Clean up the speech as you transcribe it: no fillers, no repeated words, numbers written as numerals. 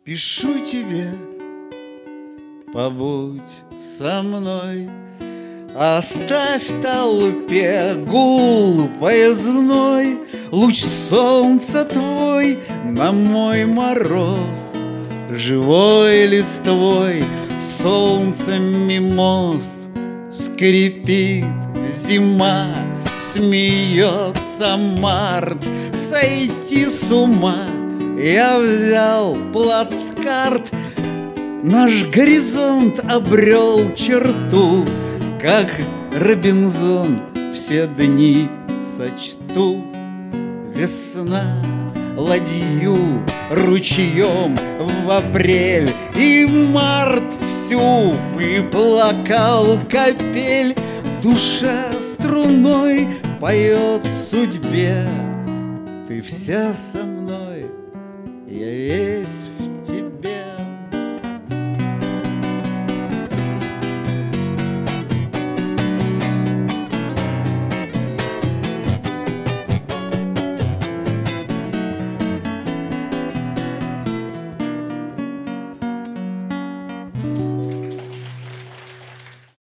Пишу тебе, побудь со мной, оставь толпе гул поездной, луч солнца твой на мой мороз, живой листвой солнцем мимоз скрипит зима, смеется март. Сойти с ума я взял плацкарт, наш горизонт обрел черту, как Робинзон все дни сочту. Весна ладью ручьем в апрель, и март всю выплакал капель. Душа струной поет судьбе: ты вся со мной, я весь в